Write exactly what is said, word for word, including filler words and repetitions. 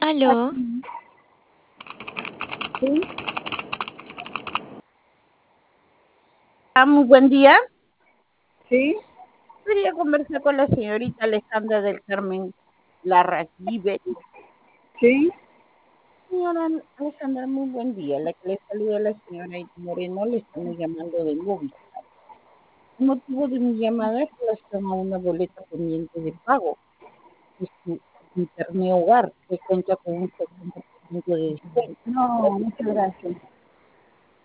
Aló, Sí. Ah, muy buen día. Sí, Quería conversar con la señorita Alejandra del Carmen Larraguibel. sí, Señora Alejandra, muy buen día. La que le saluda la señora Ida Moreno, le estamos llamando de móvil. El motivo de mi llamada es relación a una boleta pendiente de pago de su internet hogar, que cuenta con un setenta por ciento de descuento. no, muchas gracias.